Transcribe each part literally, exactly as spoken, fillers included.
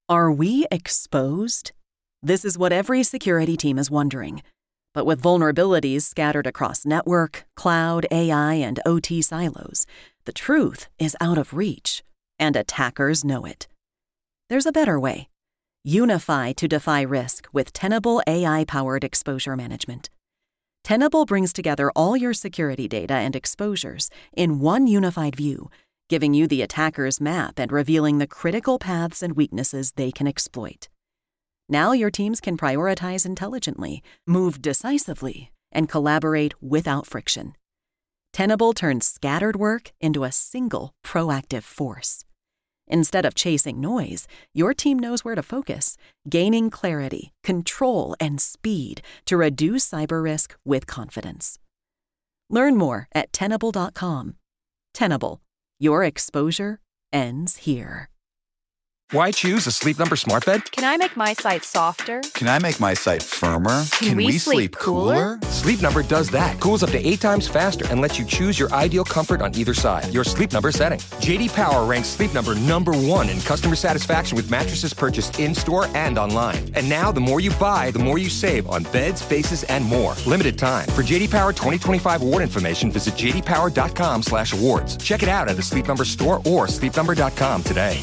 Are we exposed? This is what every security team is wondering. But with vulnerabilities scattered across network, cloud, A I, and O T silos, the truth is out of reach, and attackers know it. There's a better way. Unify to defy risk with Tenable A I-powered exposure management. Tenable brings together all your security data and exposures in one unified view, giving you the attacker's map and revealing the critical paths and weaknesses they can exploit. Now your teams can prioritize intelligently, move decisively, and collaborate without friction. Tenable turns scattered work into a single proactive force. Instead of chasing noise, your team knows where to focus, gaining clarity, control, and speed to reduce cyber risk with confidence. Learn more at Tenable dot com. Tenable. Your exposure ends here. Why choose a Sleep Number smart bed? Can I make my site softer? Can I make my site firmer? Can, Can we, we sleep, sleep cooler? cooler? Sleep Number does that. Cools up to eight times faster and lets you choose your ideal comfort on either side. Your Sleep Number setting. J D Power ranks Sleep Number number one in customer satisfaction with mattresses purchased in-store and online. And now, the more you buy, the more you save on beds, bases, and more. Limited time. For J D Power twenty twenty-five award information, visit j d power dot com slash awards. Check it out at a Sleep Number store or sleep number dot com today.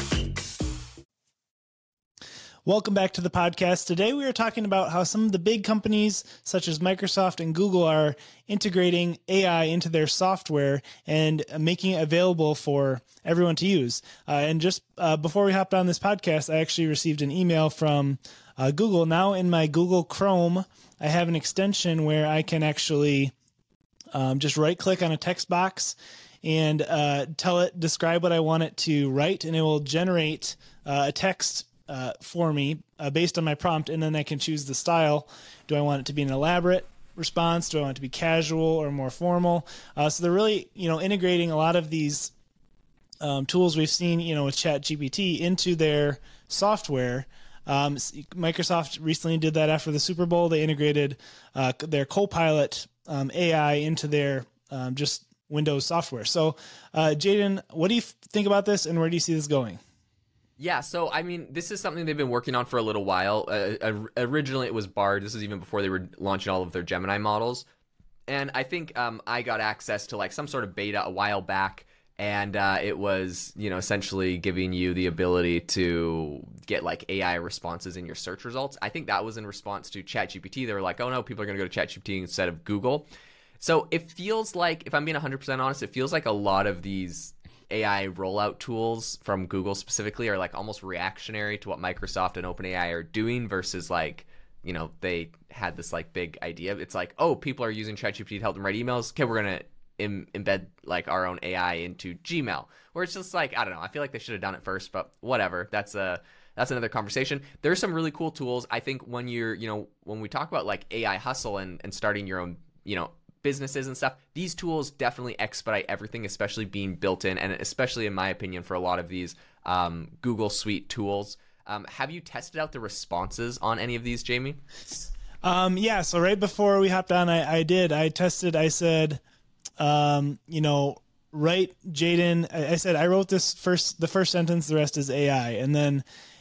Welcome back to the podcast. Today we are talking about how some of the big companies such as Microsoft and Google are integrating A I into their software and making it available for everyone to use. Uh, and just uh, before we hopped on this podcast, I actually received an email from uh, Google. Now in my Google Chrome, I have an extension where I can actually um, just right click on a text box and uh, tell it, describe what I want it to write, and it will generate uh, a text Uh, for me uh, based on my prompt, and then I can choose the style. Do I want it to be an elaborate response? Do I want it to be casual or more formal? Uh, so they're really, you know, integrating a lot of these um, tools we've seen, you know, with ChatGPT into their software. Um, Microsoft recently did that after the Super Bowl. They integrated uh, their Copilot um, A I into their um, just Windows software. So, uh, Jaden, what do you think about this, and where do you see this going? Yeah, so, I mean, this is something they've been working on for a little while. Uh, originally, it was Bard. This is even before they were launching all of their Gemini models. And I think um, I got access to, like, some sort of beta a while back, and uh, it was, you know, essentially giving you the ability to get, like, A I responses in your search results. I think that was in response to ChatGPT. They were like, oh, no, people are going to go to ChatGPT instead of Google. So it feels like, if I'm being one hundred percent honest, it feels like a lot of these A I rollout tools from Google specifically are like almost reactionary to what Microsoft and OpenAI are doing versus like, you know, they had this like big idea. It's like, oh, people are using ChatGPT to help them write emails. Okay, we're going to im- embed like our own A I into Gmail. Where it's just like, I don't know. I feel like they should have done it first, but whatever. That's a that's another conversation. There's some really cool tools. I think when you're, you know, when we talk about like A I hustle and, and starting your own, you know, businesses and stuff, these tools definitely expedite everything, especially being built in, and especially in my opinion for a lot of these um, Google Suite tools. Um, have you tested out the responses on any of these, Jamie? Um, yeah, so right before we hopped on, I, I did. I tested, I said, um, you know, write Jaden. I, I said, I wrote this first, the first sentence, the rest is A I. And then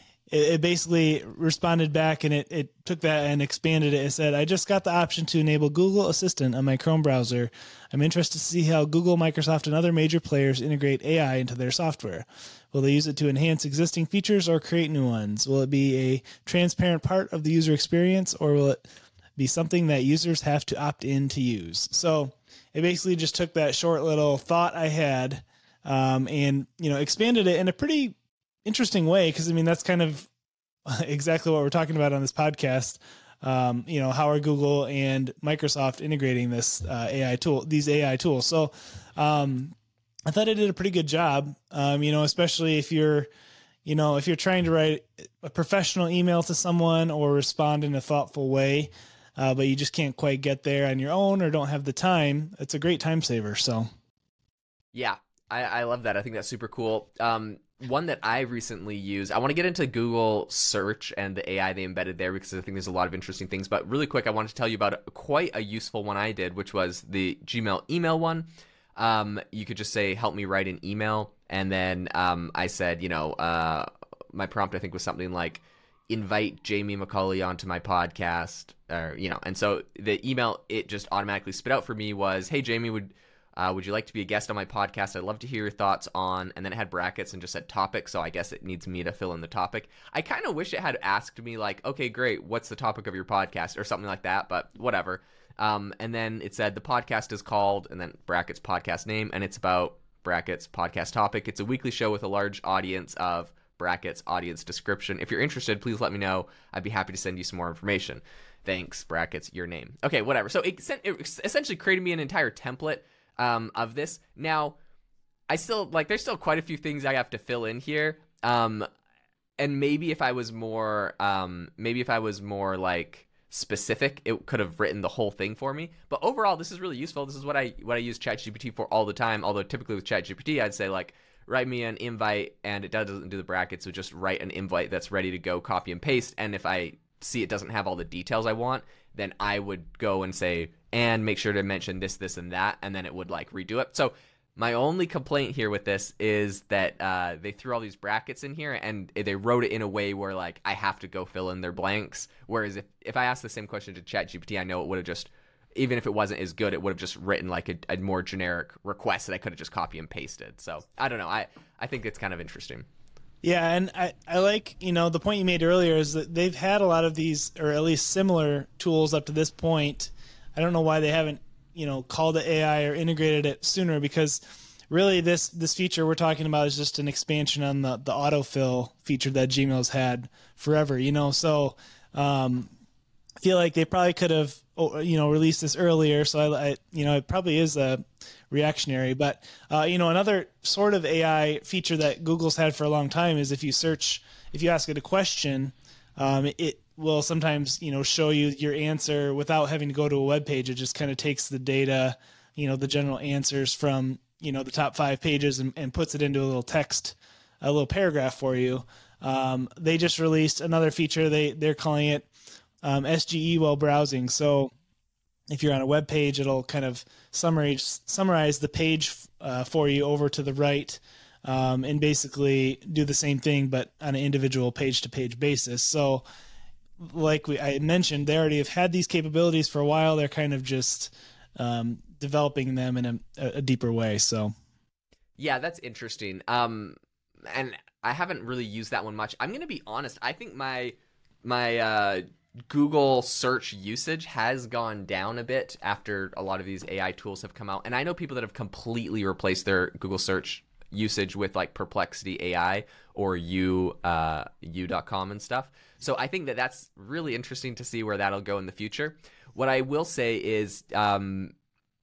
it basically responded back, and it, it took that and expanded it. It said, I just got the option to enable Google Assistant on my Chrome browser. I'm interested to see how Google, Microsoft, and other major players integrate A I into their software. Will they use it to enhance existing features or create new ones? Will it be a transparent part of the user experience, or will it be something that users have to opt in to use? So it basically just took that short little thought I had um, and, you know, expanded it in a pretty interesting way, because I mean that's kind of exactly what we're talking about on this podcast. Um, you know, how are Google and Microsoft integrating this uh, A I tool, these A I tools? So um, I thought I did a pretty good job. Um, you know, especially if you're, you know, if you're trying to write a professional email to someone or respond in a thoughtful way, uh, but you just can't quite get there on your own or don't have the time, it's a great time saver. So, yeah, I, I love that. I think that's super cool. Um, One that I recently used, I want to get into Google search and the A I they embedded there because I think there's a lot of interesting things. But really quick, I wanted to tell you about a, quite a useful one I did, which was the Gmail email one. Um, you could just say, help me write an email. And then um, I said, you know, uh, my prompt I think was something like, invite Jamie McCauley onto my podcast, or you know, and so the email it just automatically spit out for me was, hey Jamie, would uh, would you like to be a guest on my podcast? I'd love to hear your thoughts on, and then it had brackets and just said topic, so I guess it needs me to fill in the topic. I kind of wish it had asked me like, okay, great, what's the topic of your podcast, or something like that, but whatever. Um, and then it said the podcast is called, and then brackets podcast name, and it's about brackets podcast topic. It's a weekly show with a large audience of brackets audience description. If you're interested, please let me know. I'd be happy to send you some more information. Thanks, brackets, your name. Okay, whatever. So it, sent, it essentially created me an entire template um, of this. Now, I still, like, there's still quite a few things I have to fill in here. Um, and maybe if I was more, um, maybe if I was more, like, specific, it could have written the whole thing for me. But overall, this is really useful. This is what I what I use ChatGPT for all the time. Although typically with ChatGPT, I'd say, like, write me an invite, and it doesn't do the brackets, so just write an invite that's ready to go, copy and paste. And if I see it doesn't have all the details I want, then I would go and say, and make sure to mention this, this, and that, and then it would like redo it. So my only complaint here with this is that uh, they threw all these brackets in here, and they wrote it in a way where like I have to go fill in their blanks. Whereas if, if I asked the same question to ChatGPT, I know it would have just, even if it wasn't as good, it would have just written like a, a more generic request that I could have just copy and pasted. So I don't know. I, I think it's kind of interesting. Yeah, and I, I like, you know, the point you made earlier is that they've had a lot of these, or at least similar tools up to this point. I don't know why they haven't, you know, called it A I or integrated it sooner, because really this this feature we're talking about is just an expansion on the, the autofill feature that Gmail's had forever, you know. So um, I feel like they probably could have, you know, released this earlier. So, I, I you know, it probably is a reactionary. But, uh, you know, another sort of A I feature that Google's had for a long time is if you search, if you ask it a question, um, it will sometimes, you know, show you your answer without having to go to a web page. It just kind of takes the data, you know, the general answers from, you know, the top five pages and, and puts it into a little text, a little paragraph for you. Um, they just released another feature. They, they're calling it um, S G E while browsing. So if you're on a web page, it'll kind of summarize, summarize the page uh, for you over to the right, um, and basically do the same thing, but on an individual page-to-page basis. So like we, I mentioned, they already have had these capabilities for a while. They're kind of just um, developing them in a, a deeper way. So, yeah, that's interesting. Um, and I haven't really used that one much. I'm going to be honest. I think my my uh, Google search usage has gone down a bit after a lot of these A I tools have come out. And I know people that have completely replaced their Google search usage with like Perplexity A I or U, uh, U dot com and stuff. So I think that that's really interesting to see where that'll go in the future. What I will say is um,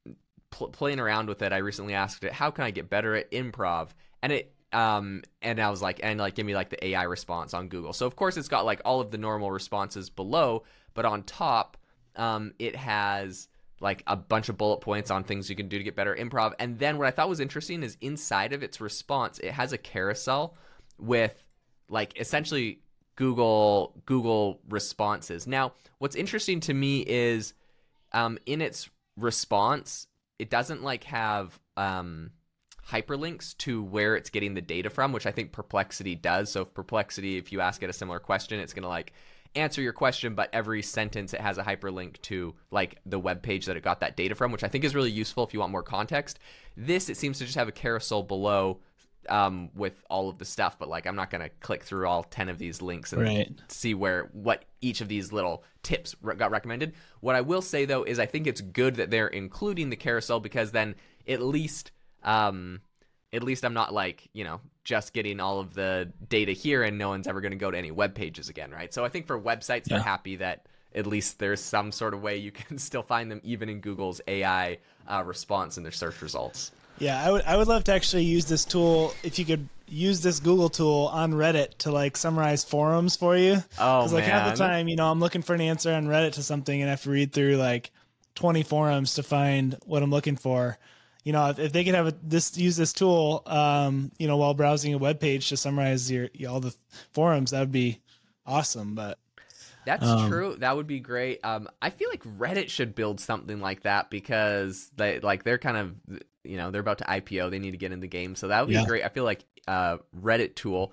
pl- playing around with it, I recently asked it, how can I get better at improv? And it um, and I was like, and like, give me like the A I response on Google. So of course it's got like all of the normal responses below, but on top, um, it has like a bunch of bullet points on things you can do to get better at improv. And then what I thought was interesting is inside of its response, it has a carousel with like essentially Google Google responses. Now, what's interesting to me is um, in its response, it doesn't like have um, hyperlinks to where it's getting the data from, which I think Perplexity does. So if Perplexity, if you ask it a similar question, it's going to like answer your question, but every sentence it has a hyperlink to like the web page that it got that data from, which I think is really useful if you want more context. This, it seems to just have a carousel below um, with all of the stuff, but like I'm not going to click through all ten of these links and right. see where what each of these little tips re- got recommended. What I will say though is I think it's good that they're including the carousel, because then at least um, at least I'm not like, you know, just getting all of the data here and no one's ever going to go to any web pages again, right? So I think for websites, yeah. they're happy that at least there's some sort of way you can still find them even in Google's A I uh, response in their search results. Yeah, I would I would love to actually use this tool, if you could use this Google tool on Reddit to like summarize forums for you. Oh, man. Like half the time, you know, I'm looking for an answer on Reddit to something and I have to read through like twenty forums to find what I'm looking for. You know, if, if they could have a, this use this tool, um, you know, while browsing a web page to summarize your, your all the forums, that would be awesome. But that's um, true. That would be great. Um, I feel like Reddit should build something like that, because they like they're kind of, you know, they're about to I P O. They need to get in the game, so that would be yeah. great. I feel like uh, Reddit tool.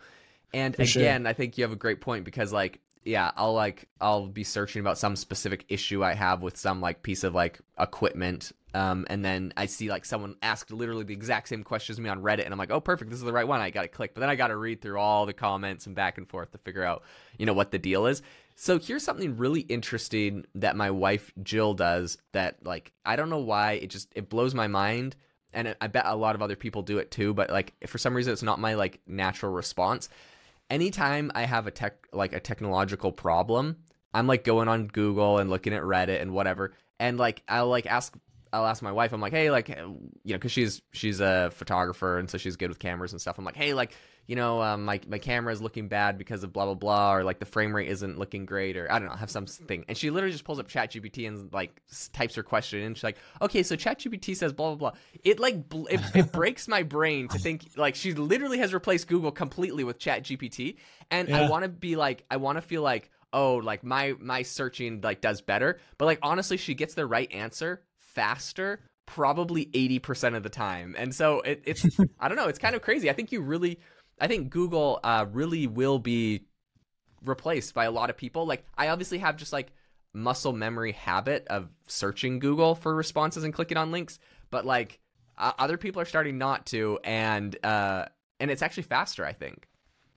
And For again, sure. I think you have a great point because like, yeah, I'll like, I'll be searching about some specific issue I have with some like piece of like equipment. Um, and then I see like someone asked literally the exact same question as me on Reddit, and I'm like, oh, perfect, this is the right one. I got to click, but then I got to read through all the comments and back and forth to figure out, you know, what the deal is. So here's something really interesting that my wife Jill does that like, I don't know why, it just, it blows my mind. And I bet a lot of other people do it too, but like for some reason it's not my like natural response. Anytime I have a tech, like a technological problem, I'm like going on Google and looking at Reddit and whatever. And like, I'll like ask, I'll ask my wife, I'm like, hey, like, you know, cause she's, she's a photographer and so she's good with cameras and stuff. I'm like, hey, like, you know, um, my, my camera is looking bad because of blah, blah, blah, or like the frame rate isn't looking great, or I don't know, have something. And she literally just pulls up ChatGPT and like types her question in. She's like, okay, so ChatGPT says blah, blah, blah. It like, bl- it, it breaks my brain to think like she literally has replaced Google completely with ChatGPT. And Yeah. I want to be like, I want to feel like, oh, like my, my searching like does better. But like, honestly, she gets the right answer faster, probably eighty percent of the time. And so it, it's, I don't know, it's kind of crazy. I think you really, I think Google uh, really will be replaced by a lot of people. Like I obviously have just like muscle memory habit of searching Google for responses and clicking on links, but like uh, other people are starting not to. And, uh, and it's actually faster, I think.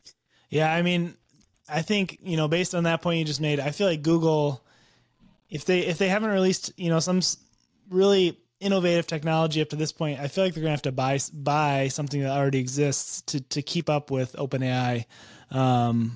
Yeah, I mean, I think, you know, based on that point you just made, I feel like Google, if they if they haven't released, you know, some s- really innovative technology up to this point, I feel like they're gonna have to buy buy something that already exists to to keep up with OpenAI. Um,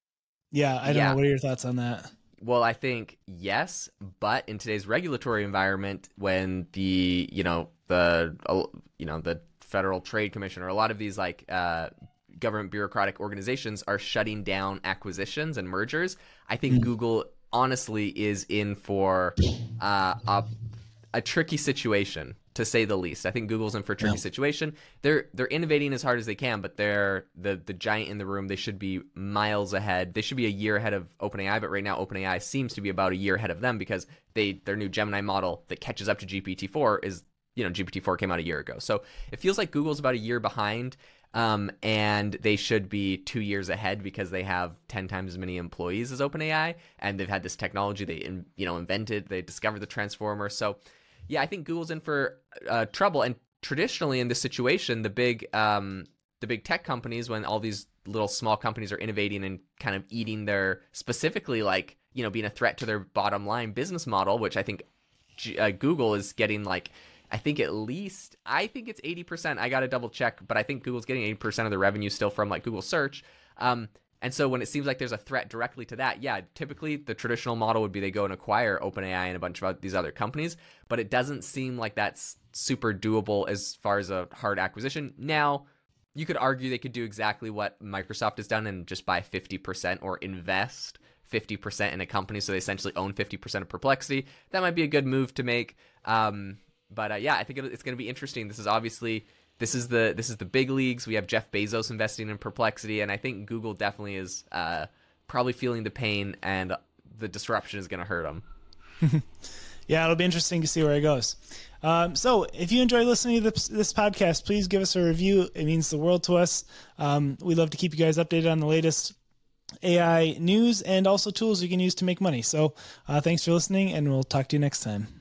yeah, I don't Yeah. know. What are your thoughts on that? Well, I think yes, but in today's regulatory environment, when the you know the uh, you know the Federal Trade Commission or a lot of these like uh, government bureaucratic organizations are shutting down acquisitions and mergers, I think Google honestly is in for uh, a a tricky situation, to say the least. I think Google's in for a tricky Yeah. situation. They're they're innovating as hard as they can, but they're the the giant in the room. They should be miles ahead. They should be a year ahead of OpenAI, but right now OpenAI seems to be about a year ahead of them because they their new Gemini model that catches up to G P T four is, you know, G P T four came out a year ago. So it feels like Google's about a year behind. Um, and they should be two years ahead because they have ten times as many employees as OpenAI, and they've had this technology they in, you know invented. They discovered the transformer. So yeah, I think Google's in for uh, trouble. And traditionally in this situation, the big um, the big tech companies, when all these little small companies are innovating and kind of eating their, specifically like, you know, being a threat to their bottom line business model, which I think G- uh, Google is getting like, I think at least, I think it's eighty percent. I got to double check, but I think Google's getting eighty percent of the revenue still from like Google search. Um, and so when it seems like there's a threat directly to that, yeah, typically the traditional model would be they go and acquire OpenAI and a bunch of these other companies, but it doesn't seem like that's super doable as far as a hard acquisition. Now, you could argue they could do exactly what Microsoft has done and just buy fifty percent or invest fifty percent in a company, so they essentially own fifty percent of Perplexity. That might be a good move to make. Um, but uh, yeah, I think it, it's going to be interesting. This is obviously this is the this is the big leagues. We have Jeff Bezos investing in Perplexity, and I think Google definitely is uh, probably feeling the pain, and the disruption is going to hurt them. Yeah, it'll be interesting to see where it goes. Um, so if you enjoy listening to this, this podcast, please give us a review. It means the world to us. Um, we love to keep you guys updated on the latest A I news and also tools you can use to make money. So uh, thanks for listening, and we'll talk to you next time.